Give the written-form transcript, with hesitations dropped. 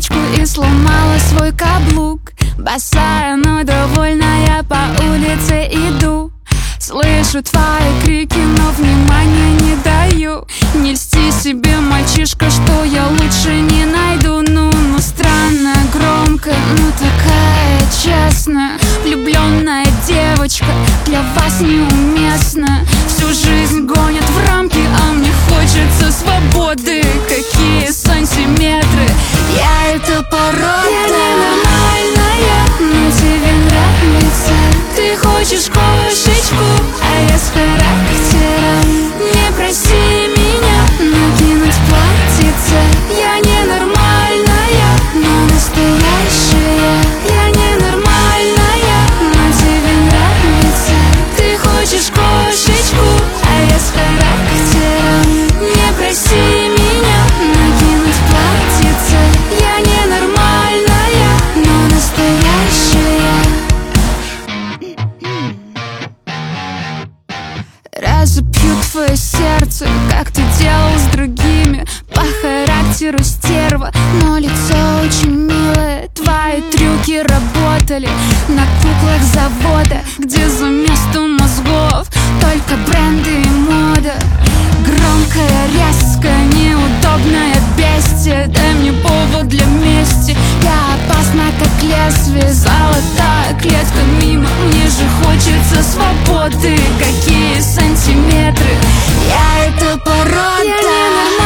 девочку и сломала свой каблук. Босая, но довольная, по улице иду. Слышу твои крики, но внимания не даю. Не льсти себе, мальчишка, что я лучше не найду. Ну странно, громко, ну такая честная. Влюбленная девочка для вас неуместна. Всю жизнь гонят в рамки, а мне хочется свободы. Какие сантиметры, я это порода. Я ненормальная, но тебе нравится. Ты хочешь кошечку, а я с характером. Не проси меня накинуть платьице. Я ненормальная, но настоящая. Я ненормальная, но тебе нравится. Ты хочешь кошечку, а я с характером. Не проси меня накинуть платьице. Я ненормальная, но настоящая. Разопью твое сердце, как ты делал с другими. По характеру стерва, но лицо очень милое. Твои трюки работали на куклах завода, где за место мозгов только бренды и мода. Громкая, резкая, неудобная бестия. Дай мне повод для мести. Я опасна, как лезвие, золотая клетка мимо. Мне же хочется свободы. Какие сантиметры, я это порода.